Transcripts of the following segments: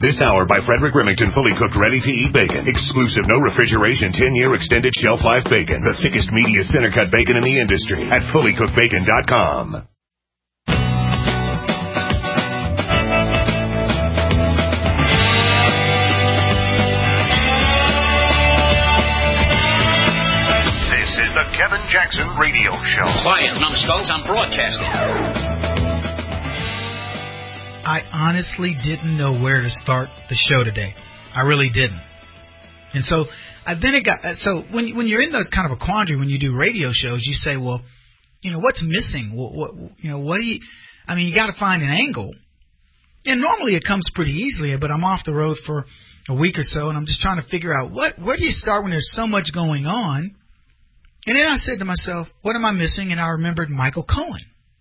This hour by Frederick Remington, fully cooked, ready-to-eat bacon. Exclusive, no refrigeration, 10-year extended shelf life bacon. The thickest, meatiest, center-cut bacon in the industry at fullycookedbacon.com. This is the Kevin Jackson Radio Show. Quiet, numbskulls, I'm broadcasting. I honestly didn't know where to start the show today. I really didn't. And so when you're in those kind of a quandary when you do radio shows, you say, well, what's missing? You got to find an angle. And normally it comes pretty easily, but I'm off the road for a week or so, and I'm just trying to figure out where do you start when there's so much going on? And then I said to myself, what am I missing? And I remembered Michael Cohen.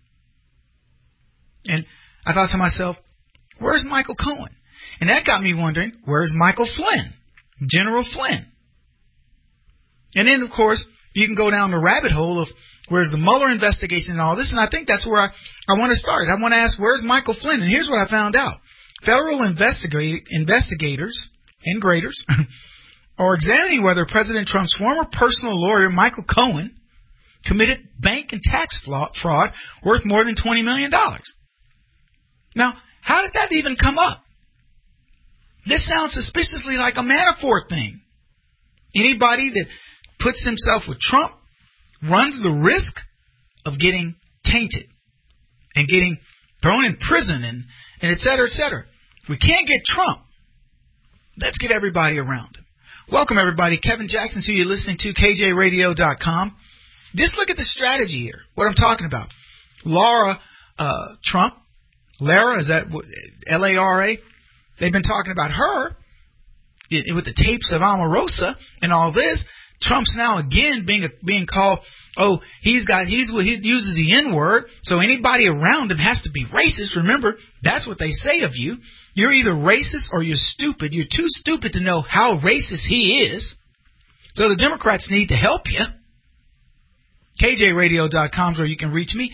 And I thought to myself, where's Michael Cohen? And that got me wondering, where's Michael Flynn, General Flynn? And then, of course, you can go down the rabbit hole of where's the Mueller investigation and all this, and I think that's where I want to start. I want to ask, where's Michael Flynn? And here's what I found out. Federal investigators and graders are examining whether President Trump's former personal lawyer, Michael Cohen, committed bank and tax fraud worth more than $20 million. Now, how did that even come up? This sounds suspiciously like a Manafort thing. Anybody that puts himself with Trump runs the risk of getting tainted and getting thrown in prison and et cetera, et cetera. If we can't get Trump, let's get everybody around him. Welcome, everybody. Kevin Jackson, who you're listening to, KJRadio.com. Just look at the strategy here, what I'm talking about. Lara Trump. Lara, is that Lara? They've been talking about her with the tapes of Omarosa and all this. Trump's now again being called, he uses the N-word, so anybody around him has to be racist. Remember, that's what they say of you. You're either racist or you're stupid. You're too stupid to know how racist he is. So the Democrats need to help you. KJRadio.com is where you can reach me,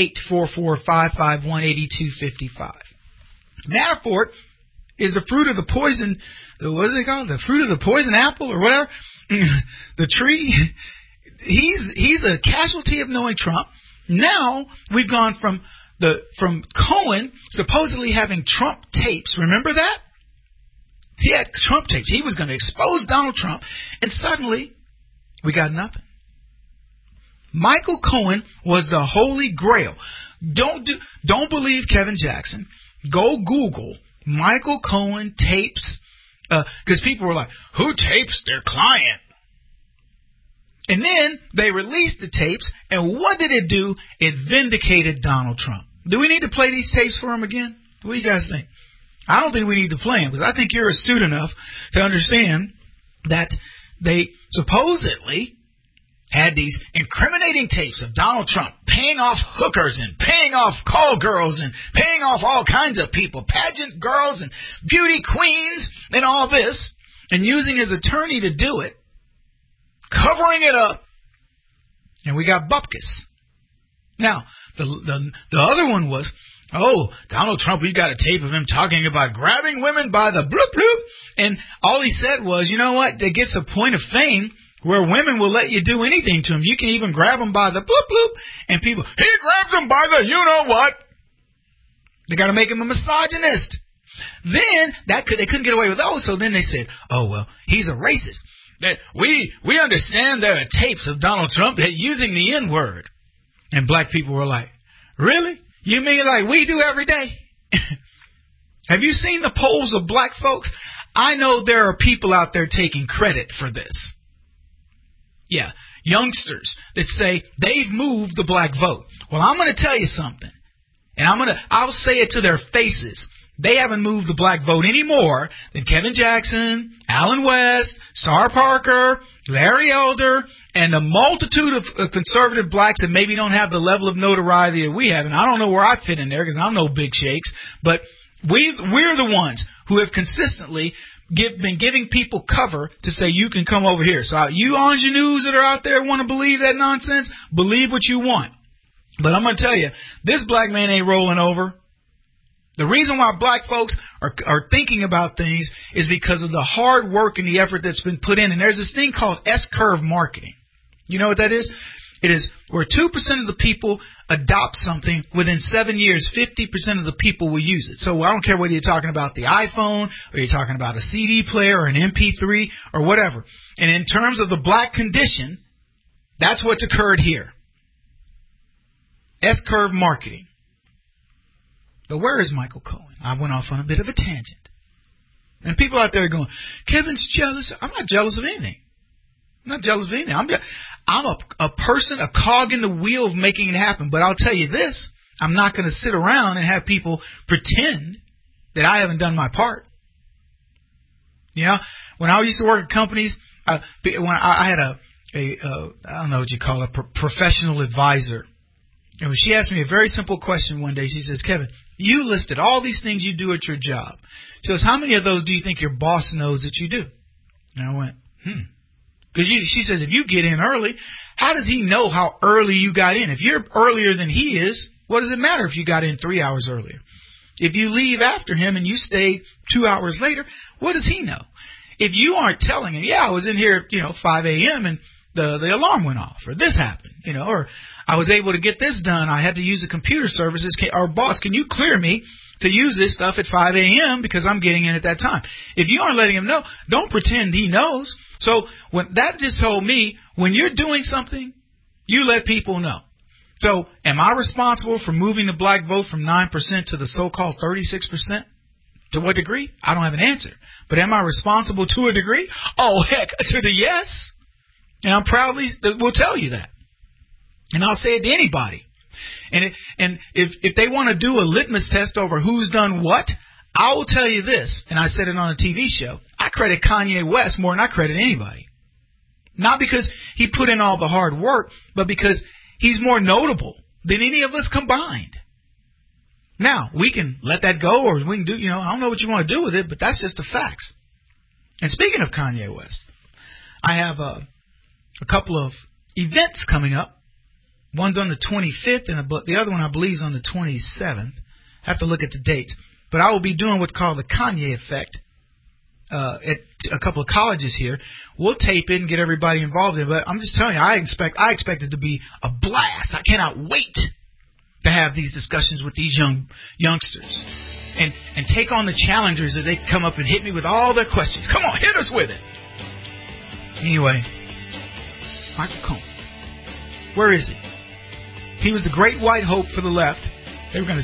844-551-8255. Manafort is the fruit of the poison, what is it called? The fruit of the poison apple or whatever? The tree. He's a casualty of knowing Trump. Now we've gone from Cohen supposedly having Trump tapes. Remember that? He had Trump tapes. He was going to expose Donald Trump. And suddenly we got nothing. Michael Cohen was the holy grail. Don't believe Kevin Jackson. Go Google Michael Cohen tapes, because people were like, who tapes their client? And then they released the tapes, and what did it do? It vindicated Donald Trump. Do we need to play these tapes for him again? What do you guys think? I don't think we need to play them, because I think you're astute enough to understand that they supposedly had these incriminating tapes of Donald Trump paying off hookers and paying off call girls and paying off all kinds of people, pageant girls and beauty queens and all this, and using his attorney to do it, covering it up, and we got bupkis. Now, the other one was, Donald Trump, we got a tape of him talking about grabbing women by the bloop bloop, and all he said was, you know what, it gets a point of fame where women will let you do anything to them. You can even grab them by the bloop bloop, and people, he grabs them by the you-know-what. They got to make him a misogynist. Then, they couldn't get away with those, so then they said, he's a racist. That we understand there are tapes of Donald Trump using the N-word. And black people were like, really? You mean like we do every day? Have you seen the polls of black folks? I know there are people out there taking credit for this. Yeah, youngsters that say they've moved the black vote. Well, I'm going to tell you something, and I'll say it to their faces. They haven't moved the black vote any more than Kevin Jackson, Alan West, Star Parker, Larry Elder, and a multitude of conservative blacks that maybe don't have the level of notoriety that we have. And I don't know where I fit in there because I'm no big shakes, but we're the ones who have consistently been giving people cover to say you can come over here. So you ingenues that are out there want to believe that nonsense, believe what you want. But I'm going to tell you, this black man ain't rolling over. The reason why black folks are thinking about things is because of the hard work and the effort that's been put in. And there's this thing called S-curve marketing. You know what that is? It is where 2% of the people adopt something. Within 7 years, 50% of the people will use it. So I don't care whether you're talking about the iPhone or you're talking about a CD player or an MP3 or whatever. And in terms of the black condition, that's what's occurred here. S-curve marketing. But where is Michael Cohen? I went off on a bit of a tangent. And people out there are going, Kevin's jealous. I'm not jealous of anything. I'm not jealous of anything. I'm a person, a cog in the wheel of making it happen. But I'll tell you this, I'm not going to sit around and have people pretend that I haven't done my part. You know, when I used to work at companies, when I had a I don't know what you call it, professional advisor. And when she asked me a very simple question one day, she says, Kevin, you listed all these things you do at your job. She goes, how many of those do you think your boss knows that you do? And I went, Because she says, if you get in early, how does he know how early you got in? If you're earlier than he is, what does it matter if you got in 3 hours earlier? If you leave after him and you stay 2 hours later, what does he know? If you aren't telling him, I was in here, 5 a.m. and the alarm went off, or this happened, or I was able to get this done. I had to use the computer services. Our boss, can you clear me to use this stuff at 5 a.m. because I'm getting in at that time? If you aren't letting him know, don't pretend he knows. So that just told me, when you're doing something, you let people know. So am I responsible for moving the black vote from 9% to the so-called 36%? To what degree? I don't have an answer. But am I responsible to a degree? Oh, heck, to the yes. And I'm proudly will tell you that. And I'll say it to anybody. And if they want to do a litmus test over who's done what, I will tell you this, and I said it on a TV show, I credit Kanye West more than I credit anybody. Not because he put in all the hard work, but because he's more notable than any of us combined. Now, we can let that go, or we can do, I don't know what you want to do with it, but that's just the facts. And speaking of Kanye West, I have a couple of events coming up. One's on the 25th, and the other one, I believe, is on the 27th. I have to look at the dates. But I will be doing what's called the Kanye Effect at a couple of colleges here. We'll tape it and get everybody involved in it. But I'm just telling you, I expect it to be a blast. I cannot wait to have these discussions with these youngsters and take on the challengers as they come up and hit me with all their questions. Come on, hit us with it. Anyway, Michael Cohen, where is he? He was the great white hope for the left. He was going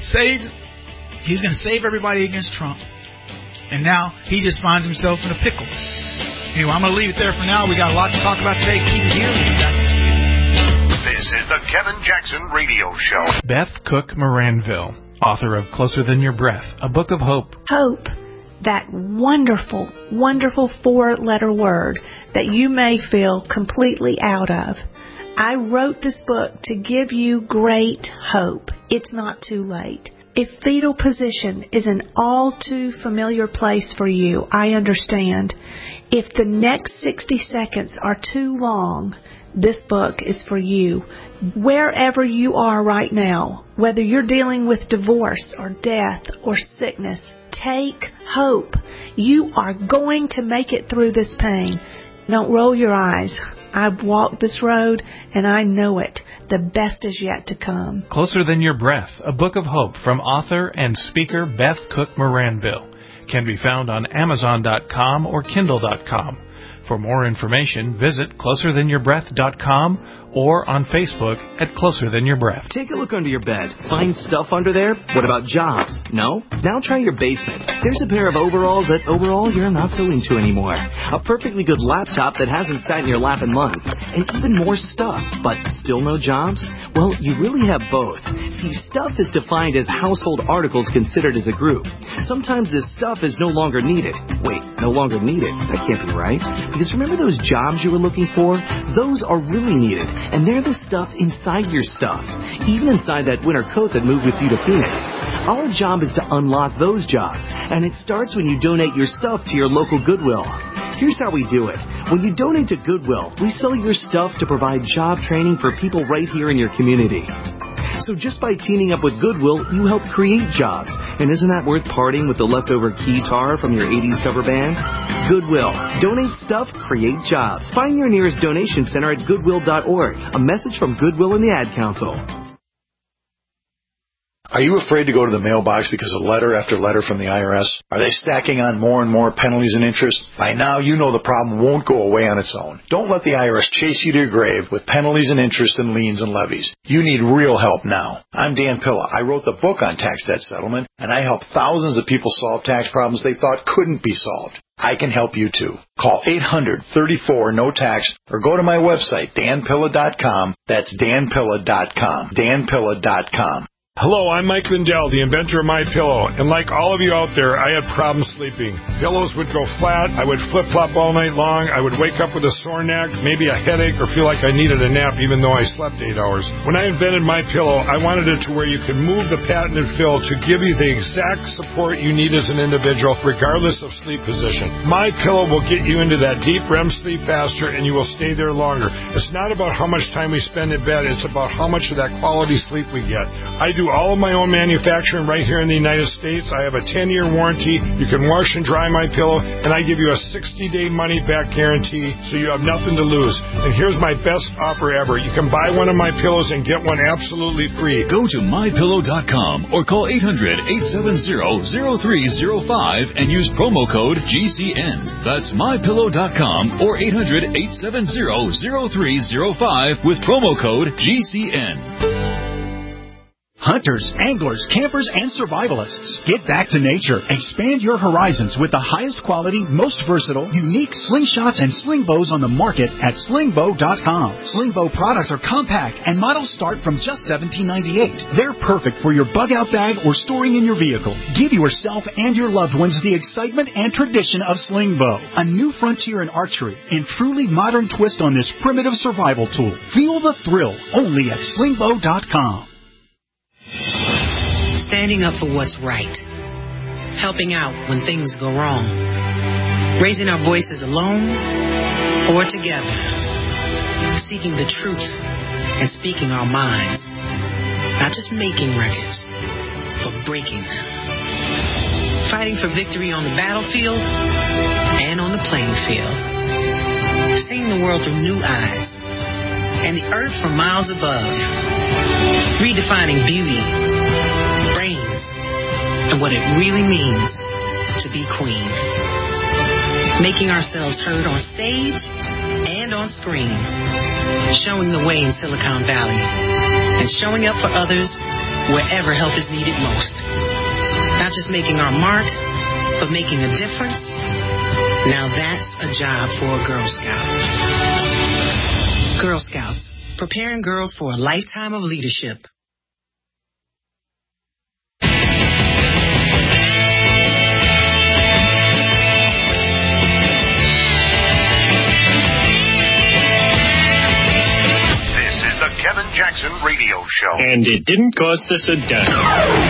to save everybody against Trump. And now he just finds himself in a pickle. Anyway, I'm going to leave it there for now. We got a lot to talk about today. Keep it here. We'll be back next week. This is the Kevin Jackson Radio Show. Beth Cook Moranville, author of Closer Than Your Breath, a book of hope. Hope, that wonderful, wonderful 4-letter word that you may feel completely out of. I wrote this book to give you great hope. It's not too late. If fetal position is an all too familiar place for you, I understand. If the next 60 seconds are too long, this book is for you. Wherever you are right now, whether you're dealing with divorce or death or sickness, take hope. You are going to make it through this pain. Don't roll your eyes. I've walked this road, and I know it. The best is yet to come. Closer Than Your Breath, a book of hope from author and speaker Beth Cook Moranville. Can be found on Amazon.com or Kindle.com. For more information, visit CloserThanYourBreath.com or on Facebook at Closer Than Your Breath. Take a look under your bed. Find stuff under there? What about jobs? No? Now try your basement. There's a pair of overalls that overall you're not so into anymore. A perfectly good laptop that hasn't sat in your lap in months. And even more stuff, but still no jobs? Well, you really have both. See, stuff is defined as household articles considered as a group. Sometimes this stuff is no longer needed. Wait, no longer needed? That can't be right. Because remember those jobs you were looking for? Those are really needed. And they're the stuff inside your stuff, even inside that winter coat that moved with you to Phoenix. Our job is to unlock those jobs, and it starts when you donate your stuff to your local Goodwill. Here's how we do it. When you donate to Goodwill, we sell your stuff to provide job training for people right here in your community. So just by teaming up with Goodwill, you help create jobs. And isn't that worth parting with the leftover guitar from your 80s cover band? Goodwill. Donate stuff, create jobs. Find your nearest donation center at goodwill.org. A message from Goodwill and the Ad Council. Are you afraid to go to the mailbox because of letter after letter from the IRS? Are they stacking on more and more penalties and interest? By now, you know the problem won't go away on its own. Don't let the IRS chase you to your grave with penalties and interest and liens and levies. You need real help now. I'm Dan Pilla. I wrote the book on tax debt settlement, and I help thousands of people solve tax problems they thought couldn't be solved. I can help you too. Call 800-34-NO-TAX or go to my website, danpilla.com. That's danpilla.com. danpilla.com. Hello, I'm Mike Lindell, the inventor of MyPillow, and like all of you out there, I had problems sleeping. Pillows would go flat, I would flip-flop all night long, I would wake up with a sore neck, maybe a headache, or feel like I needed a nap even though I slept 8 hours. When I invented MyPillow, I wanted it to where you could move the patented fill to give you the exact support you need as an individual, regardless of sleep position. MyPillow will get you into that deep REM sleep faster, and you will stay there longer. It's not about how much time we spend in bed, it's about how much of that quality sleep we get. I do all of my own manufacturing right here in the United States. I have a 10-year warranty. You can wash and dry my pillow, and I give you a 60-day money-back guarantee, so you have nothing to lose. And here's my best offer ever. You can buy one of my pillows and get one absolutely free. Go to MyPillow.com or call 800-870-0305 and use promo code GCN. That's MyPillow.com or 800-870-0305 with promo code GCN. Hunters, anglers, campers, and survivalists. Get back to nature. Expand your horizons with the highest quality, most versatile, unique slingshots and sling bows on the market at slingbow.com. Slingbow products are compact and models start from just $17.98. They're perfect for your bug-out bag or storing in your vehicle. Give yourself and your loved ones the excitement and tradition of Slingbow, a new frontier in archery and truly modern twist on this primitive survival tool. Feel the thrill only at slingbow.com. Standing up for what's right. Helping out when things go wrong. Raising our voices alone or together. Seeking the truth and speaking our minds. Not just making records, but breaking them. Fighting for victory on the battlefield and on the playing field. Seeing the world through new eyes and the earth from miles above. Redefining beauty, brains, and what it really means to be queen. Making ourselves heard on stage and on screen. Showing the way in Silicon Valley. And showing up for others wherever help is needed most. Not just making our mark, but making a difference. Now that's a job for a Girl Scout. Girl Scouts, preparing girls for a lifetime of leadership. Kevin Jackson Radio Show. And it didn't cost us a dime.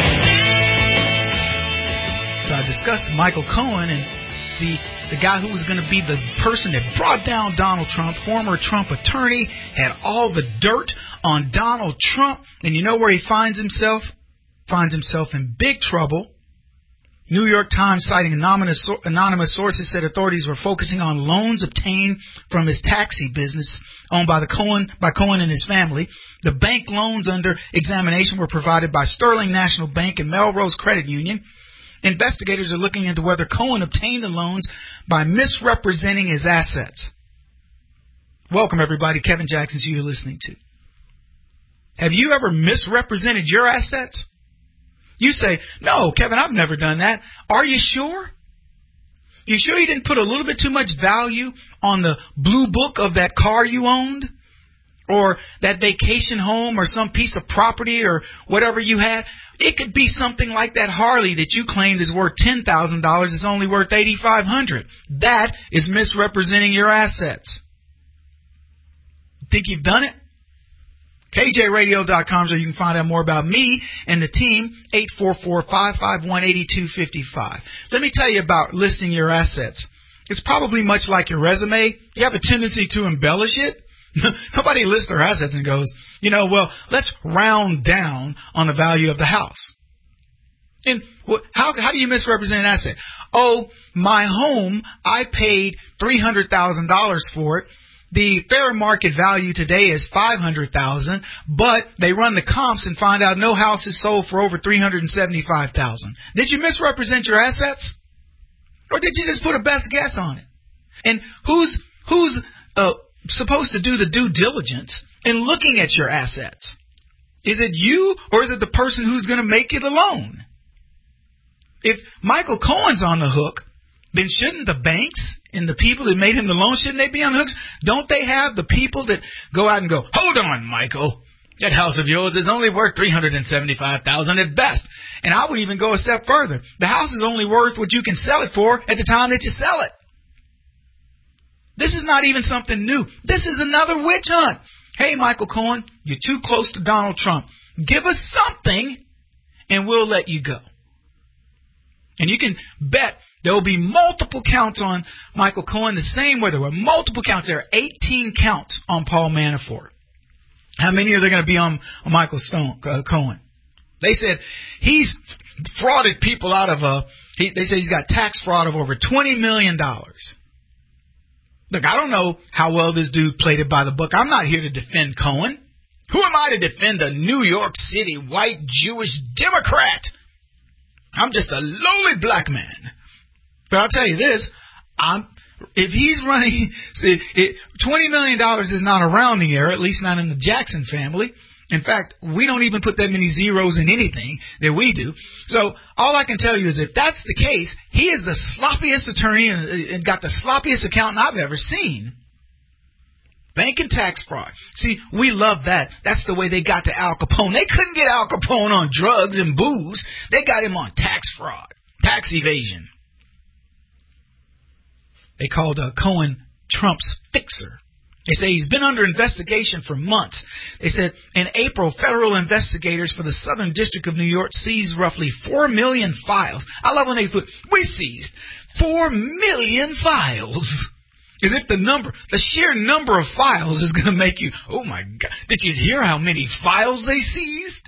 So I discussed Michael Cohen and the guy who was going to be the person that brought down Donald Trump, former Trump attorney, had all the dirt on Donald Trump. And you know where he finds himself? Finds himself in big trouble. New York Times, citing anonymous sources, said authorities were focusing on loans obtained from his taxi business owned by Cohen and his family. The bank loans under examination were provided by Sterling National Bank and Melrose Credit Union. Investigators are looking into whether Cohen obtained the loans by misrepresenting his assets. Welcome, everybody. Kevin Jackson, who you're listening to. Have you ever misrepresented your assets? You say, no, Kevin, I've never done that. Are you sure? You sure you didn't put a little bit too much value on the blue book of that car you owned? Or that vacation home or some piece of property or whatever you had? It could be something like that Harley that you claimed is worth $10,000. It's only worth $8,500. That is misrepresenting your assets. Think you've done it? KJRadio.com, so you can find out more about me and the team, 844-551-8255. Let me tell you about listing your assets. It's probably much like your resume. You have a tendency to embellish it. Nobody lists their assets and goes, well, let's round down on the value of the house. And how do you misrepresent an asset? Oh, my home, I paid $300,000 for it. The fair market value today is $500,000, but they run the comps and find out no house is sold for over $375,000. Did you misrepresent your assets? Or did you just put a best guess on it? And who's supposed to do the due diligence in looking at your assets? Is it you, or is it the person who's going to make you the loan? If Michael Cohen's on the hook, then shouldn't the banks and the people that made him the loan, shouldn't they be on the hooks? Don't they have the people that go out and go, hold on, Michael, that house of yours is only worth $375,000 at best. And I would even go a step further. The house is only worth what you can sell it for at the time that you sell it. This is not even something new. This is another witch hunt. Hey, Michael Cohen, you're too close to Donald Trump. Give us something, and we'll let you go. And you can bet there will be multiple counts on Michael Cohen, the same way there were multiple counts. There are 18 counts on Paul Manafort. How many are there going to be on Michael Cohen? They said he's frauded people out of they say he's got tax fraud of over $20 million. Look, I don't know how well this dude played it by the book. I'm not here to defend Cohen. Who am I to defend a New York City white Jewish Democrat? I'm just a lowly black man. But I'll tell you this, if he's running, $20 million is not a rounding error, at least not in the Jackson family. In fact, we don't even put that many zeros in anything that we do. So all I can tell you is if that's the case, he is the sloppiest attorney and got the sloppiest accountant I've ever seen. Bank and tax fraud. See, we love that. That's the way they got to Al Capone. They couldn't get Al Capone on drugs and booze. They got him on tax fraud, tax evasion. They called Cohen Trump's fixer. They say he's been under investigation for months. They said in April, federal investigators for the Southern District of New York seized roughly 4 million files. I love when they put, we seized 4 million files. As if the sheer number of files is going to make you, oh my God, did you hear how many files they seized?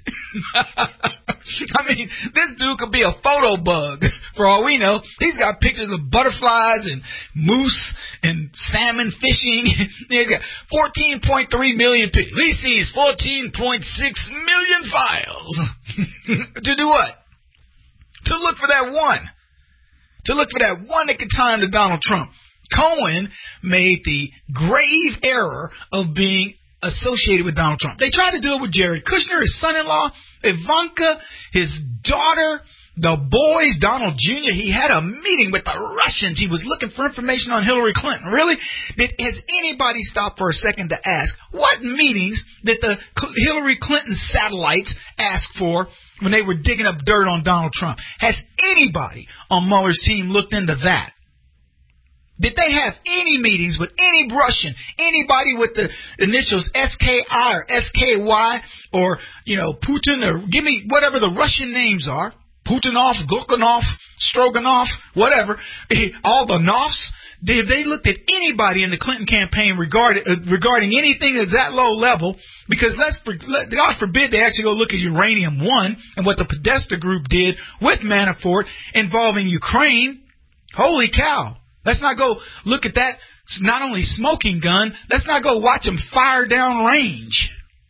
I mean, this dude could be a photo bug for all we know. He's got pictures of butterflies and moose and salmon fishing. He's got 14.3 million pictures. He seized 14.6 million files. To do what? To look for that one. To look for that one that could tie him to Donald Trump. Cohen made the grave error of being associated with Donald Trump. They tried to do it with Jared Kushner, his son-in-law, Ivanka, his daughter, the boys, Donald Jr. He had a meeting with the Russians. He was looking for information on Hillary Clinton. Really? Has anybody stopped for a second to ask what meetings did the Hillary Clinton satellites ask for when they were digging up dirt on Donald Trump? Has anybody on Mueller's team looked into that? Did they have any meetings with any Russian, anybody with the initials SKI or SKY or, Putin or give me whatever the Russian names are, Putinov, Glukhanov, Stroganov, whatever, all the Novs? Did they looked at anybody in the Clinton campaign regarding anything that's that low level? Because God forbid they actually go look at Uranium One and what the Podesta group did with Manafort involving Ukraine. Holy cow. Let's not go look at that, not only smoking gun, let's not go watch them fire down range.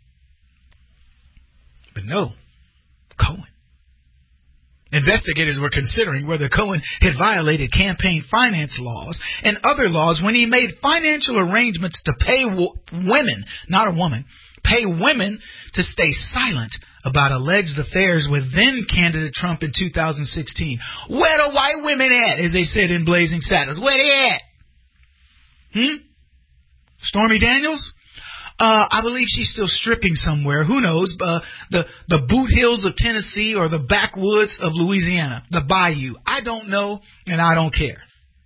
But no, Cohen. Investigators were considering whether Cohen had violated campaign finance laws and other laws when he made financial arrangements to pay women, not a woman, pay women to stay silent about alleged affairs with then-candidate Trump in 2016. Where the white women at, as they said in Blazing Saddles? Where they at? Stormy Daniels? I believe she's still stripping somewhere. Who knows? The boot hills of Tennessee or the backwoods of Louisiana. The bayou. I don't know, and I don't care.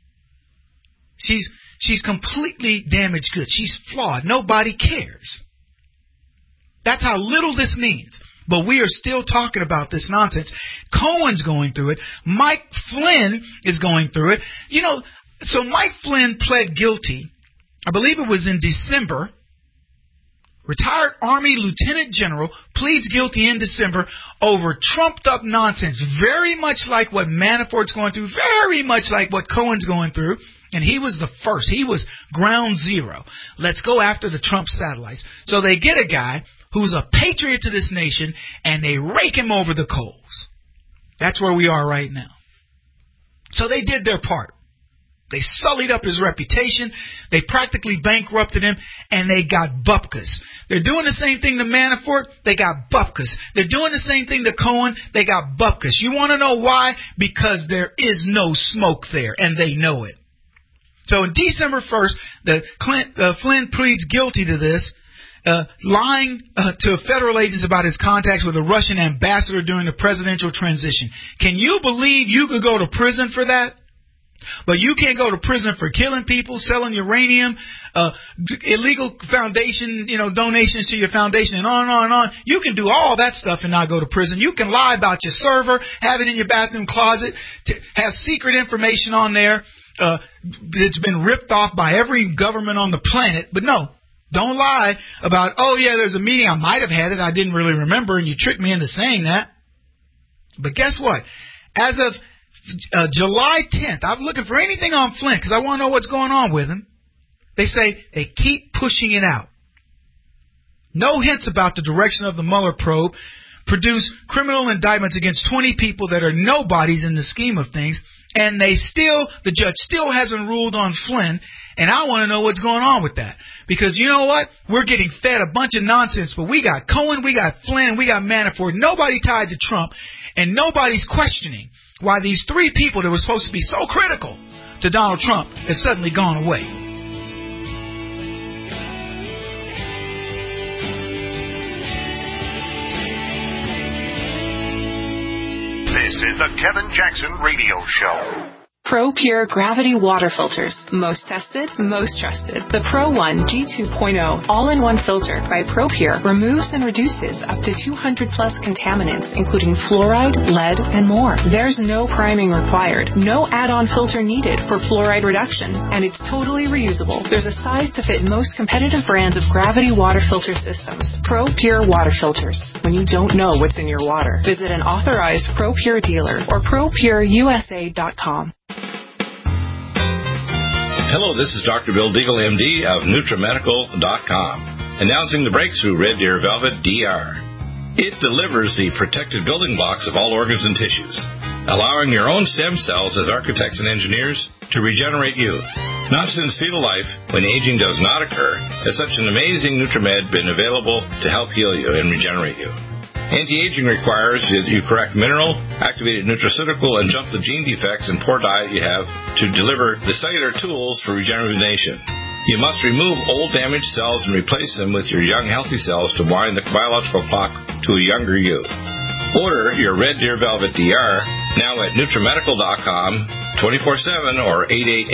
She's completely damaged goods. She's flawed. Nobody cares. That's how little this means. But we are still talking about this nonsense. Cohen's going through it. Mike Flynn is going through it. So Mike Flynn pled guilty, I believe it was in December retired Army Lieutenant General, pleads guilty in December over trumped-up nonsense, very much like what Manafort's going through, very much like what Cohen's going through, and he was the first. He was ground zero. Let's go after the Trump satellites. So they get a guy who's a patriot to this nation, and they rake him over the coals. That's where we are right now. So they did their part. They sullied up his reputation. They practically bankrupted him, and they got bupkis. They're doing the same thing to Manafort. They got bupkis. They're doing the same thing to Cohen. They got bupkis. You want to know why? Because there is no smoke there, and they know it. So on December 1st, Flynn pleads guilty to this, lying to federal agents about his contacts with a Russian ambassador during the presidential transition. Can you believe you could go to prison for that? But you can't go to prison for killing people, selling uranium, illegal foundation, donations to your foundation, and on and on and on. You can do all that stuff and not go to prison. You can lie about your server, have it in your bathroom closet, have secret information on there that's been ripped off by every government on the planet. But no, don't lie about, there's a meeting. I might have had it. I didn't really remember, and you tricked me into saying that. But guess what? As of July 10th, I'm looking for anything on Flynn because I want to know what's going on with him. They say they keep pushing it out. No hints about the direction of the Mueller probe. Produce criminal indictments against 20 people that are nobodies in the scheme of things. And the judge still hasn't ruled on Flynn. And I want to know what's going on with that. Because you know what? We're getting fed a bunch of nonsense. But we got Cohen, we got Flynn, we got Manafort. Nobody tied to Trump. And nobody's questioning why these three people that were supposed to be so critical to Donald Trump have suddenly gone away. This is the Kevin Jackson Radio Show. ProPure Gravity Water Filters. Most tested, most trusted. The Pro One G2.0 all-in-one filter by ProPure removes and reduces up to 200 plus contaminants, including fluoride, lead, and more. There's no priming required, no add-on filter needed for fluoride reduction, and it's totally reusable. There's a size to fit most competitive brands of gravity water filter systems. ProPure Water Filters. When you don't know what's in your water, visit an authorized ProPure dealer or ProPureUSA.com. Hello, this is Dr. Bill Deagle, MD of NutriMedical.com, announcing the breakthrough Red Deer Velvet DR. It delivers the protective building blocks of all organs and tissues, allowing your own stem cells as architects and engineers to regenerate you. Not since fetal life, when aging does not occur, has such an amazing NutriMed been available to help heal you and regenerate you. Anti-aging requires that you correct mineral, activated nutraceutical, and jump the gene defects and poor diet you have to deliver the cellular tools for regeneration. You must remove old damaged cells and replace them with your young healthy cells to wind the biological clock to a younger you. Order your Red Deer Velvet DR now at NutriMedical.com 24/7 or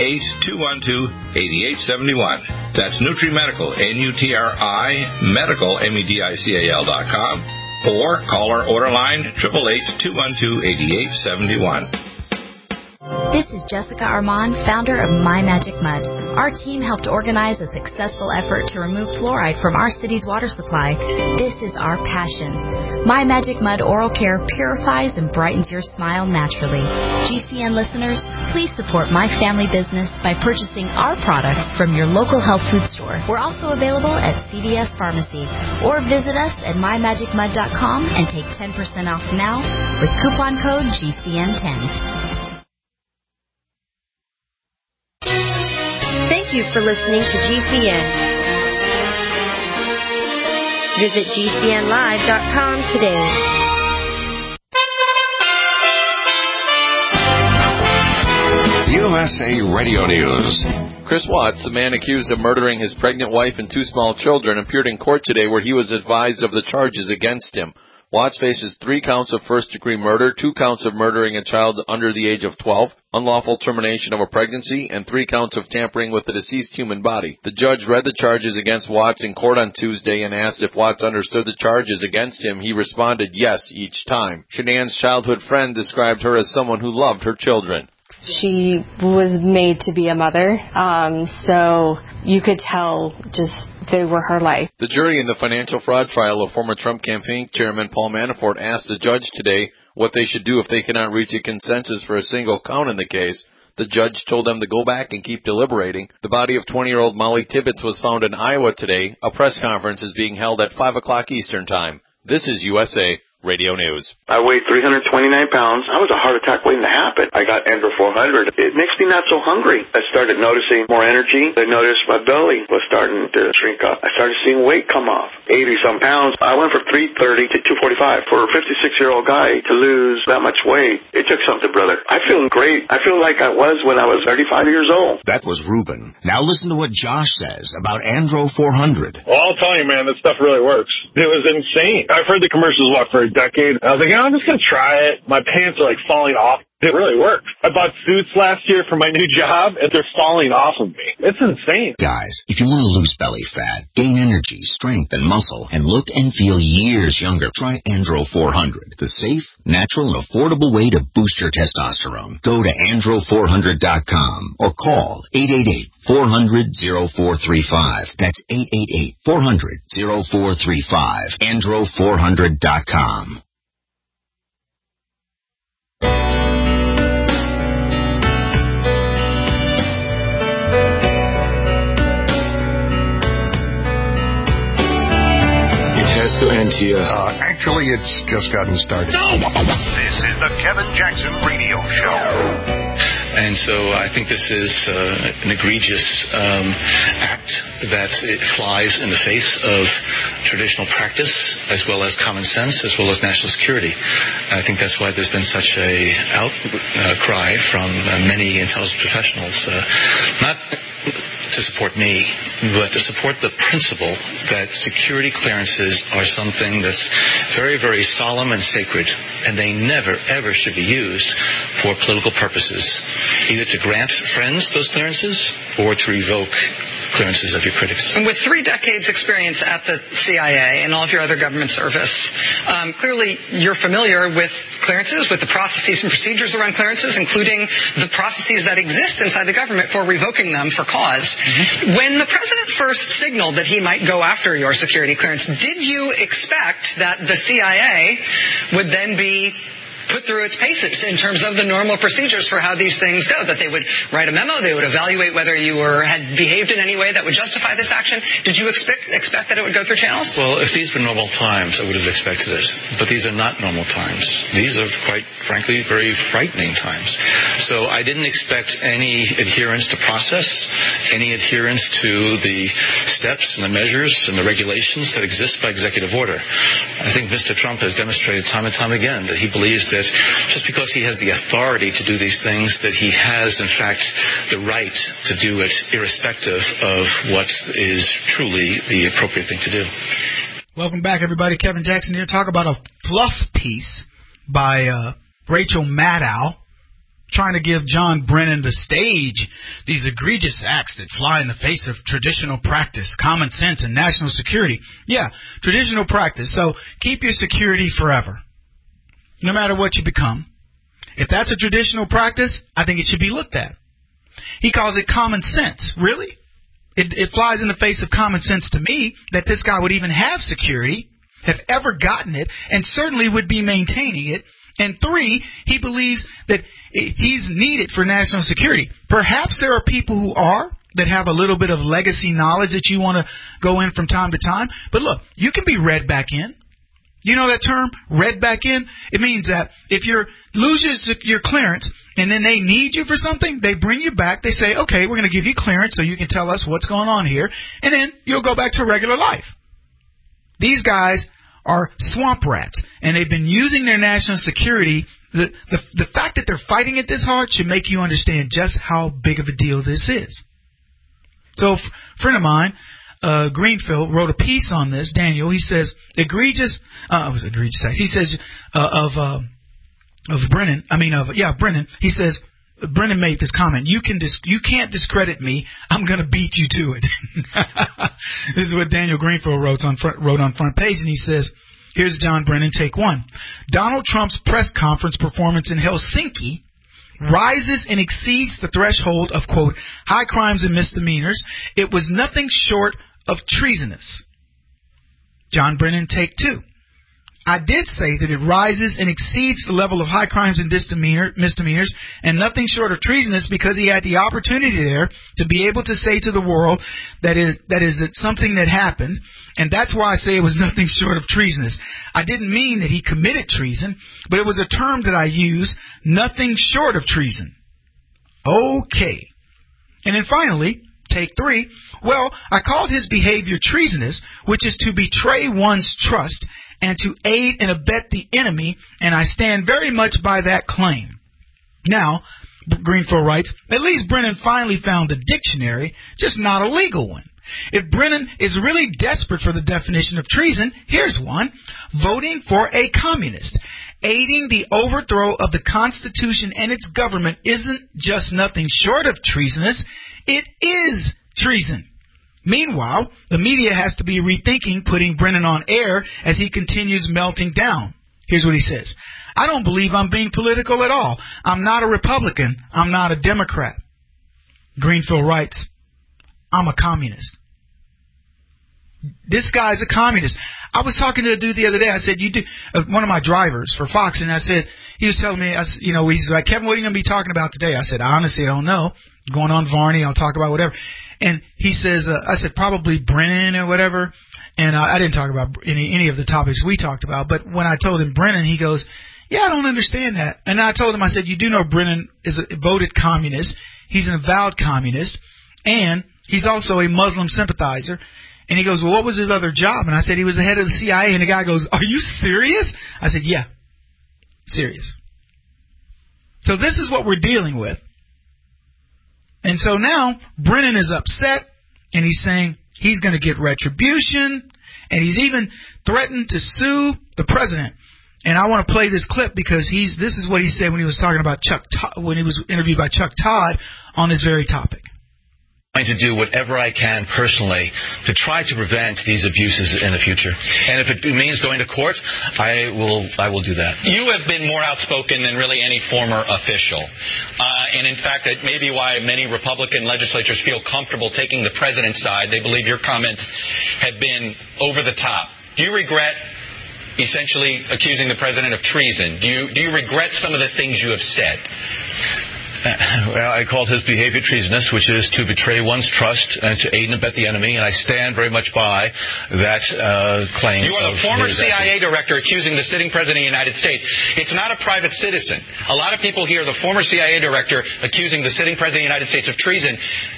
888-212-8871. That's NutriMedical, N-U-T-R-I, Medical, MEDICAL.com. Or call our order line 888-212-8871. This is Jessica Armand, founder of My Magic Mud. Our team helped organize a successful effort to remove fluoride from our city's water supply. This is our passion. My Magic Mud Oral Care purifies and brightens your smile naturally. GCN listeners, please support my family business by purchasing our product from your local health food store. We're also available at CVS Pharmacy, or visit us at mymagicmud.com and take 10% off now with coupon code GCN10. Thank you for listening to GCN. Visit GCNlive.com today. USA Radio News. Chris Watts, the man accused of murdering his pregnant wife and two small children, appeared in court today where he was advised of the charges against him. Watts faces 3 counts of first-degree murder, 2 counts of murdering a child under the age of 12, unlawful termination of a pregnancy, and 3 counts of tampering with the deceased human body. The judge read the charges against Watts in court on Tuesday and asked if Watts understood the charges against him. He responded yes each time. Shanann's childhood friend described her as someone who loved her children. She was made to be a mother, so you could tell just they were her life. The jury in the financial fraud trial of former Trump campaign chairman Paul Manafort asked the judge today what they should do if they cannot reach a consensus for a single count in the case. The judge told them to go back and keep deliberating. The body of 20-year-old Molly Tibbetts was found in Iowa today. A press conference is being held at 5 o'clock Eastern Time. This is USA Radio News. I weighed 329 pounds. I was a heart attack waiting to happen. I got Andro 400. It makes me not so hungry. I started noticing more energy. I noticed my belly was starting to shrink up. I started seeing weight come off. 80-some pounds. I went from 330 to 245. For a 56-year-old guy to lose that much weight, it took something, brother. I feel great. I feel like I was when I was 35 years old. That was Ruben. Now listen to what Josh says about Andro 400. Well, I'll tell you, man, that stuff really works. It was insane. I've heard the commercials, for a decade. I was like, I'm just going to try it. My pants are, falling off. It really worked. I bought suits last year for my new job, and they're falling off of me. It's insane. Guys, if you want to lose belly fat, gain energy, strength, and muscle, and look and feel years younger, try Andro 400, the safe, natural, and affordable way to boost your testosterone. Go to andro400.com or call 888-400-0435. That's 888-400-0435. andro400.com. Has to end here. Actually, it's just gotten started. This is the Kevin Jackson Radio Show. And so I think this is an egregious act that it flies in the face of traditional practice as well as common sense as well as national security. I think that's why there's been such a outcry from many intelligence professionals, not to support me, but to support the principle that security clearances are something that's very, very solemn and sacred, and they never, ever should be used for political purposes, either to grant friends those clearances or to revoke clearances of your critics. And with 3 decades experience at the CIA and all of your other government service, clearly you're familiar with clearances, with the processes and procedures around clearances, including the processes that exist inside the government for revoking them for cause. Mm-hmm. When the president first signaled that he might go after your security clearance, did you expect that the CIA would then be put through its paces in terms of the normal procedures for how these things go, that they would write a memo, they would evaluate whether you had behaved in any way that would justify this action? Did you expect that it would go through channels? Well, if these were normal times, I would have expected it. But these are not normal times. These are, quite frankly, very frightening times. So I didn't expect any adherence to process, any adherence to the steps and the measures and the regulations that exist by executive order. I think Mr. Trump has demonstrated time and time again that he believes that just because he has the authority to do these things, that he has, in fact, the right to do it irrespective of what is truly the appropriate thing to do. Welcome back, everybody. Kevin Jackson here. Talk about a fluff piece by Rachel Maddow trying to give John Brennan the stage. These egregious acts that fly in the face of traditional practice, common sense, and national security. Yeah, traditional practice. So keep your security forever, no matter what you become. If that's a traditional practice, I think it should be looked at. He calls it common sense. Really? It flies in the face of common sense to me that this guy would even have security, have ever gotten it, and certainly would be maintaining it. And 3, he believes that he's needed for national security. Perhaps there are people who are, that have a little bit of legacy knowledge that you want to go in from time to time. But look, you can be read back in. You know that term, read back in? It means that if you lose your clearance and then they need you for something, they bring you back. They say, okay, we're going to give you clearance so you can tell us what's going on here. And then you'll go back to regular life. These guys are swamp rats, and they've been using their national security. The fact that they're fighting it this hard should make you understand just how big of a deal this is. So a friend of mine, Greenfield, wrote a piece on this. Daniel, he says, egregious acts. He says Brennan. He says, Brennan made this comment. You can't discredit me. I'm going to beat you to it. This is what Daniel Greenfield wrote on front page, and he says, here's John Brennan, take 1. Donald Trump's press conference performance in Helsinki rises and exceeds the threshold of, quote, high crimes and misdemeanors. It was nothing short of treasonous. John Brennan, take 2. I did say that it rises and exceeds the level of high crimes and misdemeanors and nothing short of treasonous because he had the opportunity there to be able to say to the world that is something that happened, and that's why I say it was nothing short of treasonous. I didn't mean that he committed treason, but it was a term that I used, nothing short of treason. Okay. And then finally, take 3. Well, I called his behavior treasonous, which is to betray one's trust and to aid and abet the enemy, and I stand very much by that claim. Now, Greenfield writes, at least Brennan finally found a dictionary, just not a legal one. If Brennan is really desperate for the definition of treason, here's one. Voting for a communist. Aiding the overthrow of the Constitution and its government isn't just nothing short of treasonous, it is treason. Meanwhile, the media has to be rethinking putting Brennan on air as he continues melting down. Here's what he says. I don't believe I'm being political at all. I'm not a Republican. I'm not a Democrat. Greenfield writes, I'm a communist. This guy's a communist. I was talking to a dude the other day. I said, one of my drivers for Fox, and I said, he was telling me, he's like, Kevin, what are you going to be talking about today? I said, honestly, I don't know. Going on Varney, I'll talk about whatever. And he says, I said, probably Brennan or whatever. And I didn't talk about any of the topics we talked about. But when I told him Brennan, he goes, yeah, I don't understand that. And I told him, I said, you do know Brennan is a voted communist. He's an avowed communist. And he's also a Muslim sympathizer. And he goes, well, what was his other job? And I said, he was the head of the CIA. And the guy goes, are you serious? I said, yeah, serious. So this is what we're dealing with. And so now Brennan is upset, and he's saying he's going to get retribution, and he's even threatened to sue the president. And I want to play this clip because this is what he said when he was talking about when he was interviewed by Chuck Todd on this very topic. Going to do whatever I can personally to try to prevent these abuses in the future. And if it means going to court, I will do that. You have been more outspoken than really any former official. And in fact, that may be why many Republican legislatures feel comfortable taking the president's side. They believe your comments have been over the top. Do you regret essentially accusing the president of treason? Do you regret some of the things you have said? Well, I called his behavior treasonous, which is to betray one's trust and to aid and abet the enemy, and I stand very much by that claim. You are the former CIA director accusing the sitting president of the United States. It's not a private citizen. A lot of people hear the former CIA director accusing the sitting president of the United States of treason.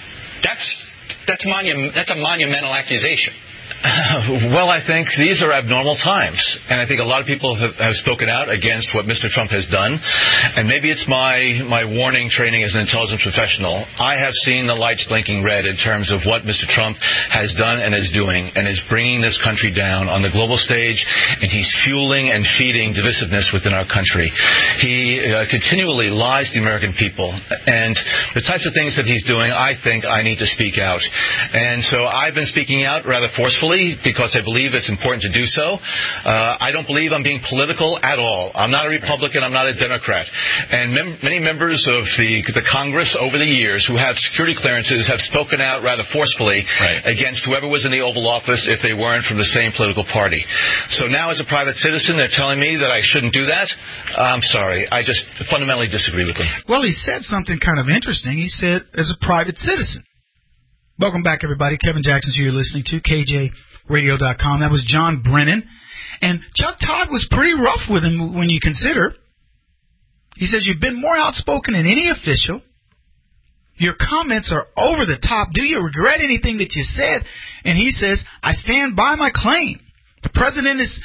That's a monumental accusation. Well, I think these are abnormal times, and I think a lot of people have spoken out against what Mr. Trump has done, and maybe it's my warning training as an intelligence professional. I have seen the lights blinking red in terms of what Mr. Trump has done and is doing, and is bringing this country down on the global stage, and he's fueling and feeding divisiveness within our country. He continually lies to the American people, and the types of things that he's doing, I think I need to speak out. And so I've been speaking out rather forcefully because I believe it's important to do so. I don't believe I'm being political at all. I'm not a Republican. I'm not a Democrat. And many members of the Congress over the years who have security clearances have spoken out rather forcefully against whoever was in the Oval Office if they weren't from the same political party. So now as a private citizen, they're telling me that I shouldn't do that. I'm sorry. I just fundamentally disagree with them. Well, he said something kind of interesting. He said, as a private citizen. Welcome back, everybody. Kevin Jackson, who you're listening to, KJRadio.com. That was John Brennan. And Chuck Todd was pretty rough with him when you consider. He says, you've been more outspoken than any official. Your comments are over the top. Do you regret anything that you said? And he says, I stand by my claim. The president is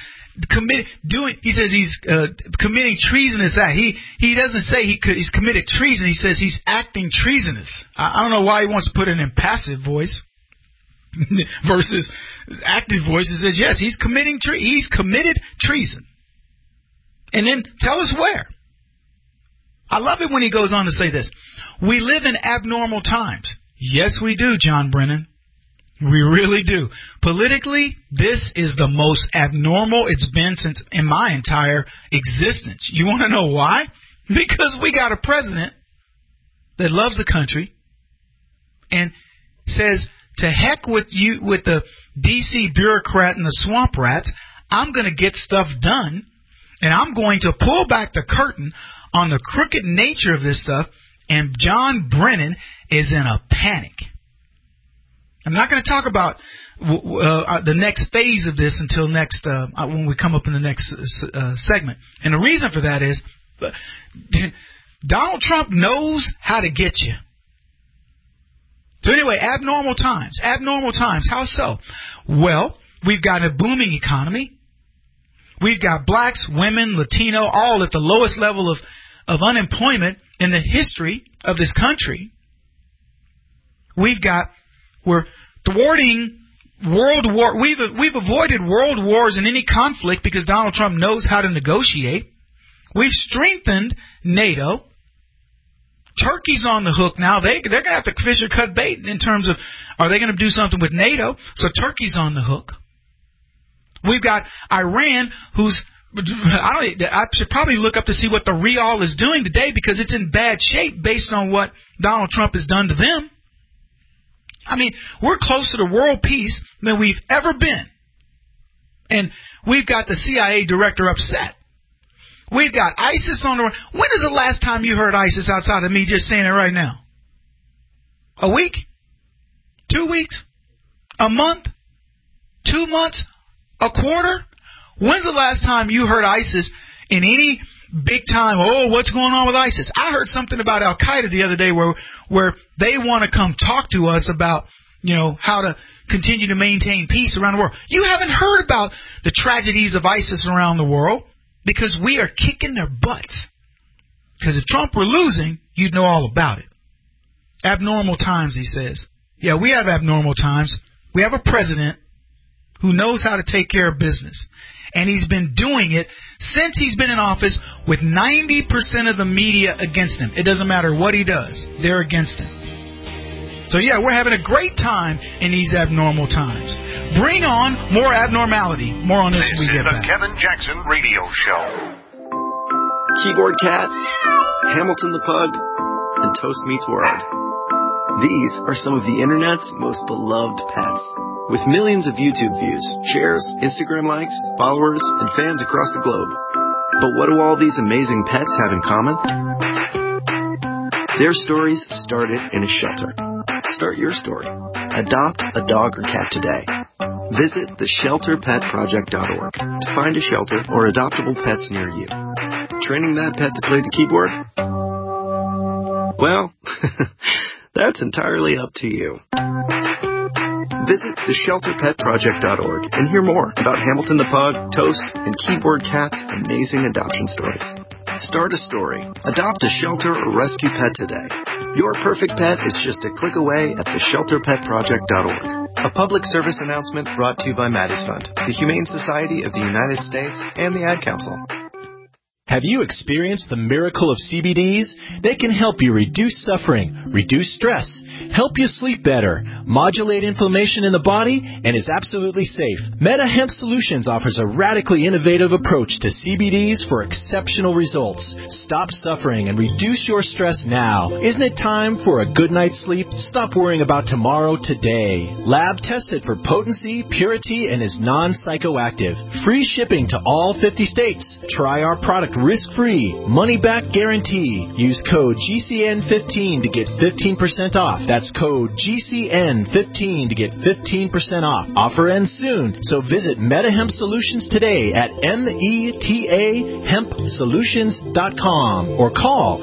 he says he's committing treasonous act. He doesn't say he's committed treason. He says he's acting treasonous. I don't know why he wants to put it in passive voice versus active voice. He says yes, he's committed treason. And then tell us where. I love it when he goes on to say this. We live in abnormal times. Yes, we do, John Brennan. We really do. Politically, this is the most abnormal it's been since in my entire existence. You want to know why? Because we got a president that loves the country and says to heck with you, with the D.C. bureaucrat and the swamp rats. I'm going to get stuff done, and I'm going to pull back the curtain on the crooked nature of this stuff, and John Brennan is in a panic. I'm not going to talk about the next phase of this until next when we come up in the next segment. And the reason for that is Donald Trump knows how to get you. So anyway, abnormal times. Abnormal times. How so? Well, we've got a booming economy. We've got blacks, women, Latino, all at the lowest level of unemployment in the history of this country. We're thwarting world war. We've avoided world wars and any conflict because Donald Trump knows how to negotiate. We've strengthened NATO. Turkey's on the hook now. They're going to have to fish or cut bait in terms of, are they going to do something with NATO? So Turkey's on the hook. We've got Iran, I should probably look up to see what the Rial is doing today because it's in bad shape based on what Donald Trump has done to them. I mean, we're closer to world peace than we've ever been. And we've got the CIA director upset. We've got ISIS on the run. When is the last time you heard ISIS outside of me just saying it right now? A week? 2 weeks? A month? 2 months? A quarter? When's the last time you heard ISIS in any big time, what's going on with ISIS? I heard something about Al-Qaeda the other day where they want to come talk to us about, how to continue to maintain peace around the world. You haven't heard about the tragedies of ISIS around the world because we are kicking their butts. Because if Trump were losing, you'd know all about it. Abnormal times, he says. Yeah, we have abnormal times. We have a president who knows how to take care of business. And he's been doing it since he's been in office with 90% of the media against him. It doesn't matter what he does. They're against him. So, yeah, we're having a great time in these abnormal times. Bring on more abnormality. More on this when we get back. This is the Kevin Jackson Radio Show. Keyboard Cat, Hamilton the Pug, and Toast Meets World. These are some of the Internet's most beloved pets. With millions of YouTube views, shares, Instagram likes, followers, and fans across the globe. But what do all these amazing pets have in common? Their stories started in a shelter. Start your story. Adopt a dog or cat today. Visit theshelterpetproject.org to find a shelter or adoptable pets near you. Training that pet to play the keyboard? Well, that's entirely up to you. Visit theshelterpetproject.org and hear more about Hamilton the Pug, Toast, and Keyboard Cat's amazing adoption stories. Start a story, adopt a shelter or rescue pet today. Your perfect pet is just a click away at theshelterpetproject.org. A public service announcement brought to you by Maddie's Fund, the Humane Society of the United States, and the Ad Council. Have you experienced the miracle of CBDs? They can help you reduce suffering, reduce stress, help you sleep better, modulate inflammation in the body, and is absolutely safe. Meta Hemp Solutions offers a radically innovative approach to CBDs for exceptional results. Stop suffering and reduce your stress now. Isn't it time for a good night's sleep? Stop worrying about tomorrow today. Lab tested for potency, purity, and is non-psychoactive. Free shipping to all 50 states. Try our product risk-free, money-back guarantee. Use code GCN15 to get 15% off. That's code GCN15 to get 15% off. Offer ends soon, so visit MetaHemp Solutions today at metahempsolutions.com or call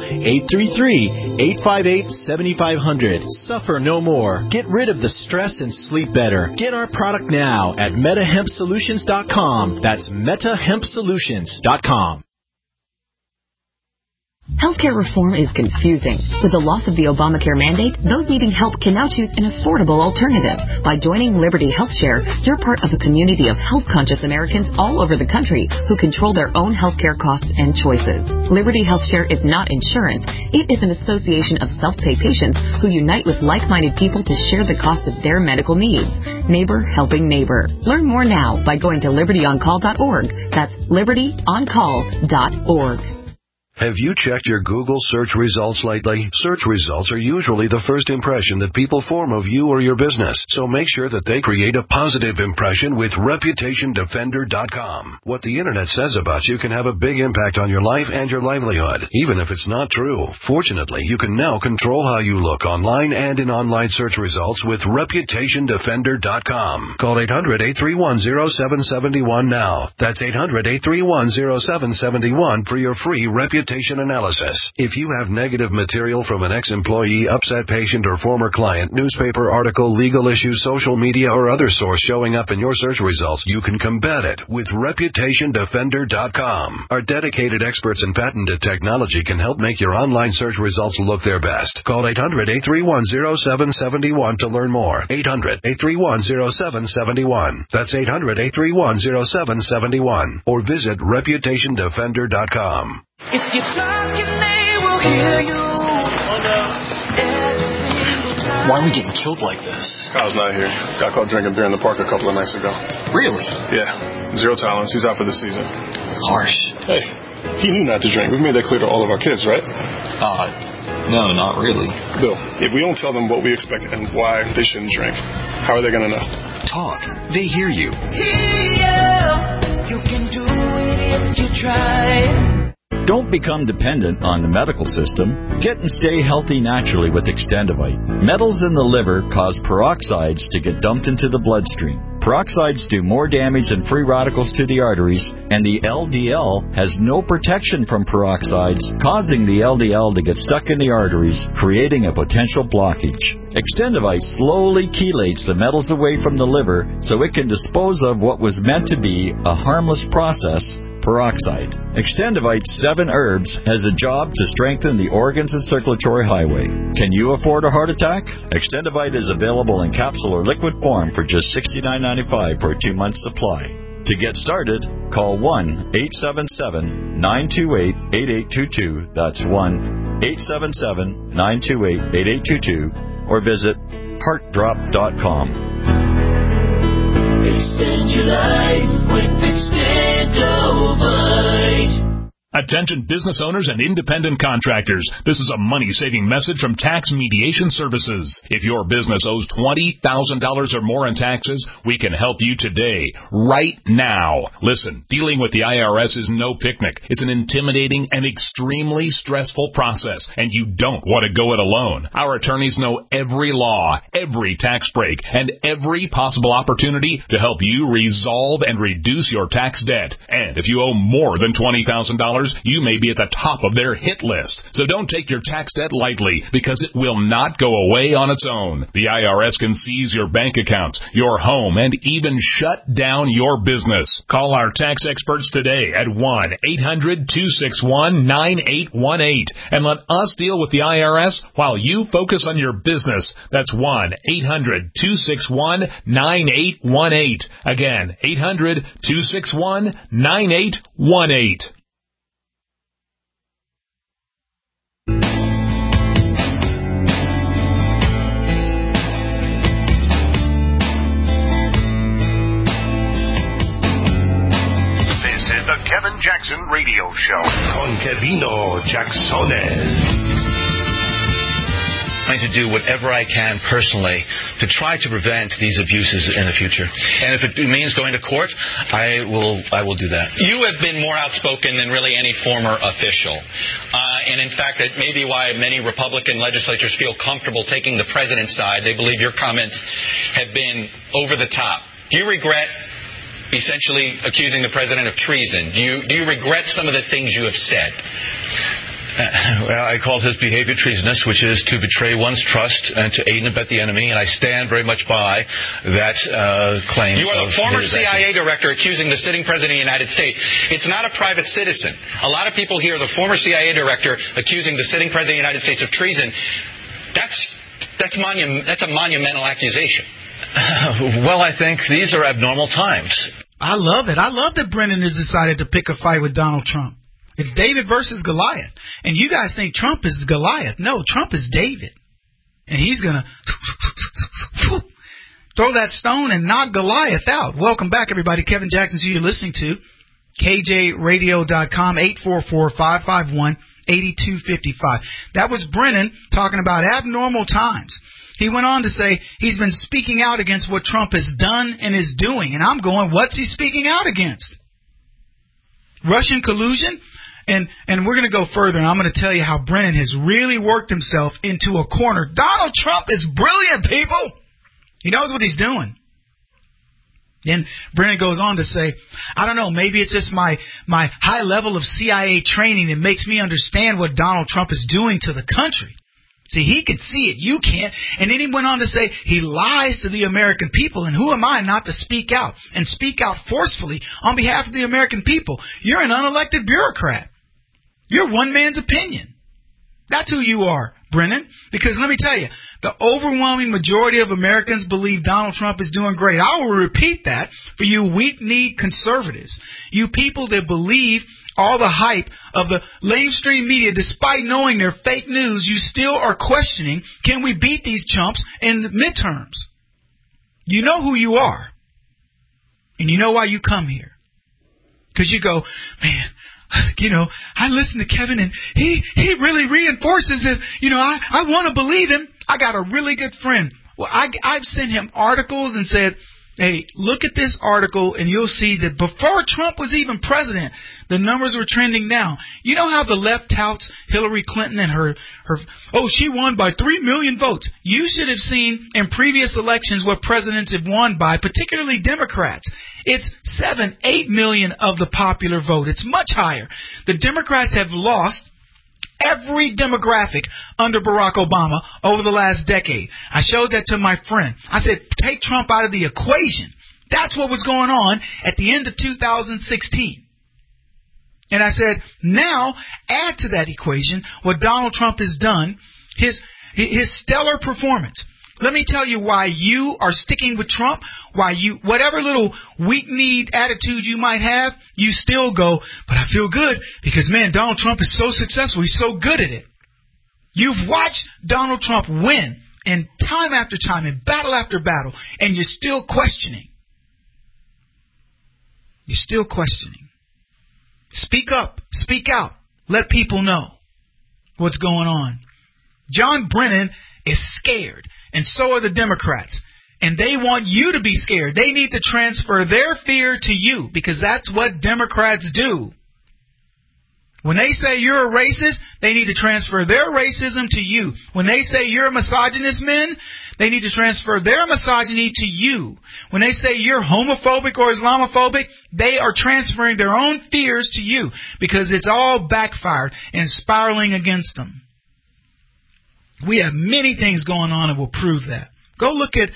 833-858-7500. Suffer no more. Get rid of the stress and sleep better. Get our product now at metahempsolutions.com. That's metahempsolutions.com. Healthcare reform is confusing. With the loss of the Obamacare mandate, those needing help can now choose an affordable alternative. By joining Liberty HealthShare, you're part of a community of health-conscious Americans all over the country who control their own healthcare costs and choices. Liberty HealthShare is not insurance. It is an association of self-pay patients who unite with like-minded people to share the cost of their medical needs. Neighbor helping neighbor. Learn more now by going to libertyoncall.org. That's libertyoncall.org. Have you checked your Google search results lately? Search results are usually the first impression that people form of you or your business, so make sure that they create a positive impression with ReputationDefender.com. What the internet says about you can have a big impact on your life and your livelihood, even if it's not true. Fortunately, you can now control how you look online and in online search results with ReputationDefender.com. Call 800-831-0771 now. That's 800-831-0771 for your free reputation analysis. If you have negative material from an ex-employee, upset patient, or former client, newspaper article, legal issue, social media, or other source showing up in your search results, you can combat it with ReputationDefender.com. Our dedicated experts in patented technology can help make your online search results look their best. Call 800-831-0771 to learn more. 800-831-0771. That's 800-831-0771. Or visit ReputationDefender.com. If you're talking, they will hear you. Why are we getting killed like this? Kyle's not here. Got caught drinking beer in the park a couple of nights ago. Really? Yeah. 0 tolerance. He's out for the season. Harsh. Hey, he knew not to drink. We've made that clear to all of our kids, right? No, not really. Bill, if we don't tell them what we expect and why they shouldn't drink, how are they going to know? Talk. They hear you. You can do it if you try. Don't become dependent on the medical system. Get and stay healthy naturally with Extendivite. Metals in the liver cause peroxides to get dumped into the bloodstream. Peroxides do more damage than free radicals to the arteries, and the LDL has no protection from peroxides, causing the LDL to get stuck in the arteries, creating a potential blockage. Extendivite slowly chelates the metals away from the liver so it can dispose of what was meant to be a harmless process, peroxide. Extendivite 7 herbs has a job to strengthen the organs and circulatory highway. Can you afford a heart attack? Extendivite is available in capsule or liquid form for just $69.95 for a 2-month supply. To get started, call 1-877-928-8822. That's 1-877-928-8822. Or visit heartdrop.com. Extend your life with Extendivite. Attention business owners and independent contractors. This is a money-saving message from Tax Mediation Services. If your business owes $20,000 or more in taxes, we can help you today, right now. Listen, dealing with the IRS is no picnic. It's an intimidating and extremely stressful process, and you don't want to go it alone. Our attorneys know every law, every tax break, and every possible opportunity to help you resolve and reduce your tax debt. And if you owe more than $20,000, you may be at the top of their hit list. So don't take your tax debt lightly, because it will not go away on its own. The IRS can seize your bank accounts, your home, and even shut down your business. Call our tax experts today at 1-800-261-9818 and let us deal with the IRS while you focus on your business. That's 1-800-261-9818. Again, 800-261-9818. The Kevin Jackson Radio Show. Con Kevino Jacksones. I'm going to do whatever I can personally to try to prevent these abuses in the future. And if it means going to court, I will do that. You have been more outspoken than really any former official. And in fact, that may be why many Republican legislatures feel comfortable taking the president's side. They believe your comments have been over the top. Do you regret essentially accusing the president of treason? Do you regret some of the things you have said? Well, I called his behavior treasonous, which is to betray one's trust and to aid and abet the enemy, and I stand very much by that claim. You are the former CIA director accusing the sitting president of the United States. It's not a private citizen. A lot of people hear the former CIA director accusing the sitting president of the United States of treason. That's a monumental accusation. Well, I think these are abnormal times. I love it. I love that Brennan has decided to pick a fight with Donald Trump. It's David versus Goliath. And you guys think Trump is Goliath. No, Trump is David. And he's going to throw that stone and knock Goliath out. Welcome back, everybody. Kevin Jackson, who you're listening to. KJRadio.com, 844-551-8255. That was Brennan talking about abnormal times. He went on to say he's been speaking out against what Trump has done and is doing. And I'm going, what's he speaking out against? Russian collusion? And we're going to go further, and I'm going to tell you how Brennan has really worked himself into a corner. Donald Trump is brilliant, people. He knows what he's doing. Then Brennan goes on to say, I don't know, maybe it's just my high level of CIA training that makes me understand what Donald Trump is doing to the country. See, he can see it. You can't. And then he went on to say he lies to the American people. And who am I not to speak out and speak out forcefully on behalf of the American people? You're an unelected bureaucrat. You're one man's opinion. That's who you are, Brennan. Because let me tell you, the overwhelming majority of Americans believe Donald Trump is doing great. I will repeat that for you weak-kneed conservatives. You people that believe all the hype of the mainstream media, despite knowing they're fake news, you still are questioning, can we beat these chumps in the midterms? You know who you are. And you know why you come here. Because you go, man, you know, I listen to Kevin and he really reinforces it. You know, I want to believe him. I got a really good friend. Well, I've sent him articles and said, hey, look at this article and you'll see that before Trump was even president, the numbers were trending down. You know how the left touts Hillary Clinton and her she won by 3 million votes. You should have seen in previous elections what presidents have won by, particularly Democrats. It's 7-8 million of the popular vote. It's much higher. The Democrats have lost every demographic under Barack Obama over the last decade. I showed that to my friend. I said, take Trump out of the equation. That's what was going on at the end of 2016. And I said, now add to that equation what Donald Trump has done, his stellar performance. Let me tell you why you are sticking with Trump, why you, whatever little weak-kneed attitude you might have, you still go, but I feel good because, man, Donald Trump is so successful. He's so good at it. You've watched Donald Trump win and time after time and battle after battle, and you're still questioning. You're still questioning. Speak up. Speak out. Let people know what's going on. John Brennan is scared. And so are the Democrats. And they want you to be scared. They need to transfer their fear to you because that's what Democrats do. When they say you're a racist, they need to transfer their racism to you. When they say you're a misogynist, men, they need to transfer their misogyny to you. When they say you're homophobic or Islamophobic, they are transferring their own fears to you because it's all backfired and spiraling against them. We have many things going on that will prove that. Go look at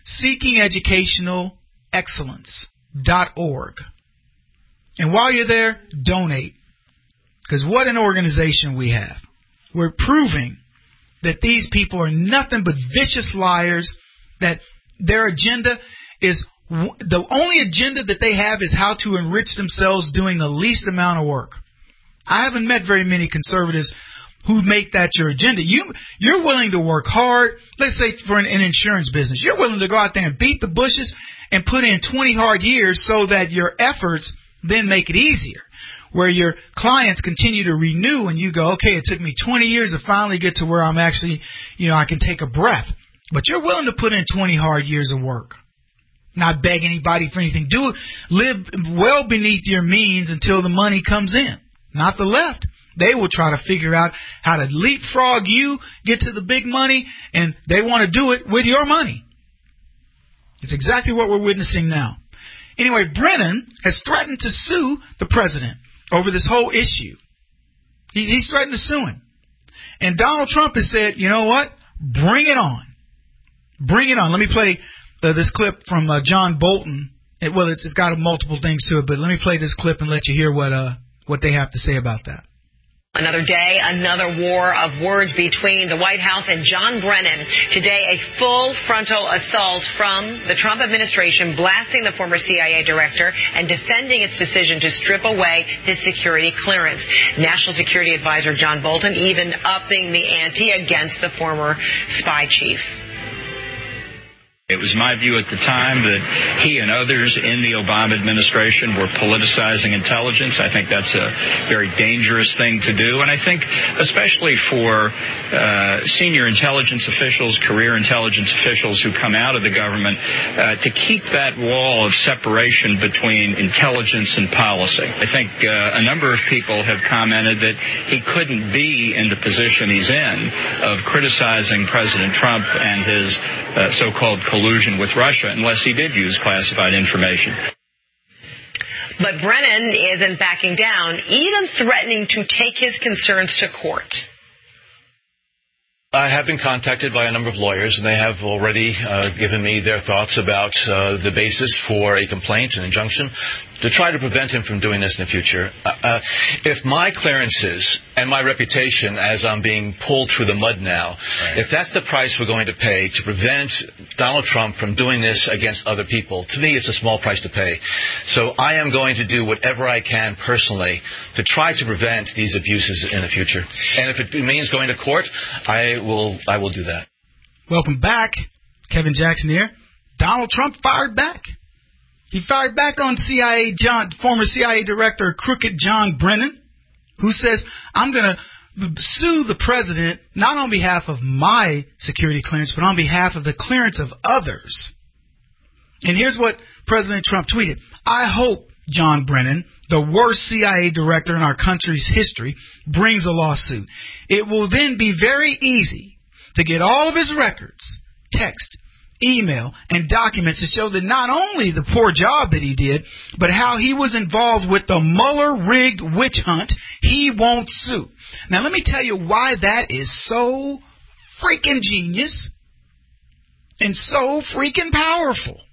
seekingeducationalexcellence.org. And while you're there, donate. Because what an organization we have. We're proving that these people are nothing but vicious liars, that their agenda is, the only agenda that they have is how to enrich themselves doing the least amount of work. I haven't met very many conservatives who make that your agenda. You're willing to work hard. Let's say for an insurance business. You're willing to go out there and beat the bushes and put in 20 hard years so that your efforts then make it easier. Where your clients continue to renew and you go, okay, it took me 20 years to finally get to where I'm actually, I can take a breath. But you're willing to put in 20 hard years of work. Not beg anybody for anything. Live well beneath your means until the money comes in. Not the left. They will try to figure out how to leapfrog you, get to the big money, and they want to do it with your money. It's exactly what we're witnessing now. Anyway, Brennan has threatened to sue the president over this whole issue. He's threatened to sue him. And Donald Trump has said, you know what? Bring it on. Bring it on. Let me play this clip from John Bolton. It's got multiple things to it, but let me play this clip and let you hear what they have to say about that. Another day, another war of words between the White House and John Brennan. Today, a full frontal assault from the Trump administration, blasting the former CIA director and defending its decision to strip away his security clearance. National Security Advisor John Bolton even upping the ante against the former spy chief. It was my view at the time that he and others in the Obama administration were politicizing intelligence. I think that's a very dangerous thing to do. And I think especially for senior intelligence officials, career intelligence officials who come out of the government, to keep that wall of separation between intelligence and policy. I think a number of people have commented that he couldn't be in the position he's in of criticizing President Trump and his so-called collusion with Russia unless he did use classified information. But Brennan isn't backing down, even threatening to take his concerns to court. I have been contacted by a number of lawyers, and they have already given me their thoughts about the basis for a complaint, an injunction, to try to prevent him from doing this in the future. If my clearances and my reputation as I'm being pulled through the mud now, if that's the price we're going to pay to prevent Donald Trump from doing this against other people, to me it's a small price to pay. So I am going to do whatever I can personally to try to prevent these abuses in the future. And if it means going to court, I will do that. Welcome back. Kevin Jackson here. Donald Trump fired back. He fired back on former CIA Director Crooked John Brennan, who says, I'm going to sue the president not on behalf of my security clearance, but on behalf of the clearance of others. And here's what President Trump tweeted. I hope John Brennan, the worst CIA director in our country's history, brings a lawsuit. It will then be very easy to get all of his records, text, email, and documents to show that not only the poor job that he did, but how he was involved with the Mueller-rigged witch hunt. He won't sue. Now, let me tell you why that is so freaking genius and so freaking powerful.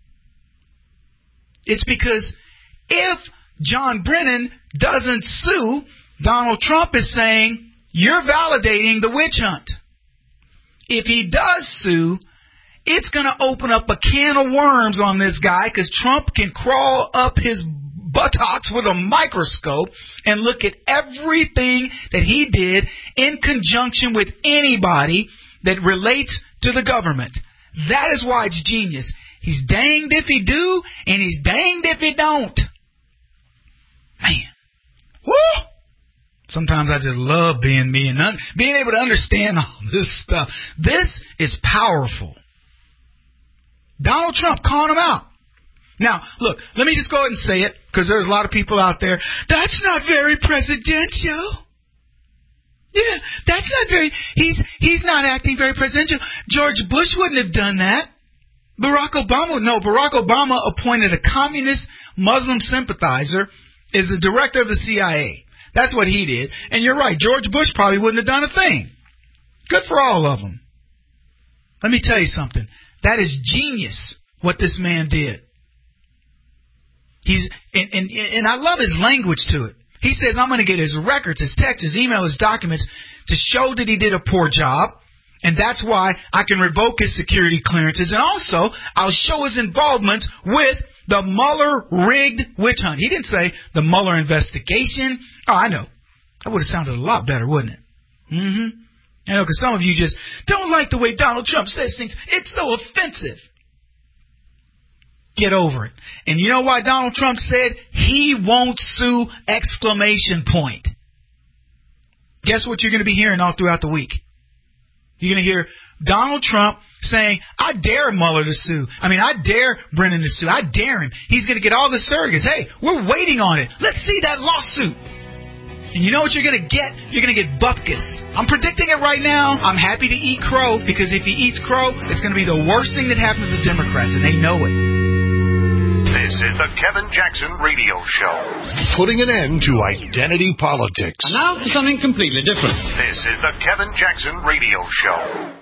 It's because if John Brennan doesn't sue, Donald Trump is saying, you're validating the witch hunt. If he does sue, it's going to open up a can of worms on this guy because Trump can crawl up his buttocks with a microscope and look at everything that he did in conjunction with anybody that relates to the government. That is why it's genius. He's danged if he do, and he's danged if he don't. Man. Woo! Sometimes I just love being me and being able to understand all this stuff. This is powerful. Donald Trump calling him out. Now, look, let me just go ahead and say it, because there's a lot of people out there. That's not very presidential. Yeah, that's not very, he's not acting very presidential. George Bush wouldn't have done that. Barack Obama appointed a communist Muslim sympathizer as the director of the CIA. That's what he did. And you're right, George Bush probably wouldn't have done a thing. Good for all of them. Let me tell you something. That is genius, what this man did. And I love his language to it. He says, I'm going to get his records, his texts, his email, his documents to show that he did a poor job. And that's why I can revoke his security clearances. And also, I'll show his involvement with the Mueller-rigged witch hunt. He didn't say the Mueller investigation. Oh, I know. That would have sounded a lot better, wouldn't it? Mm-hmm. I know, because some of you just don't like the way Donald Trump says things. It's so offensive. Get over it. And you know why Donald Trump said he won't sue, exclamation point. Guess what you're going to be hearing all throughout the week? You're going to hear Donald Trump saying, I dare Mueller to sue. I dare Brennan to sue. I dare him. He's going to get all the surrogates. Hey, we're waiting on it. Let's see that lawsuit. And you know what you're going to get? You're going to get bupkis. I'm predicting it right now. I'm happy to eat crow, because if he eats crow, it's going to be the worst thing that happened to the Democrats, and they know it. This is the Kevin Jackson Radio Show. Putting an end to identity politics. And now for something completely different. This is the Kevin Jackson Radio Show.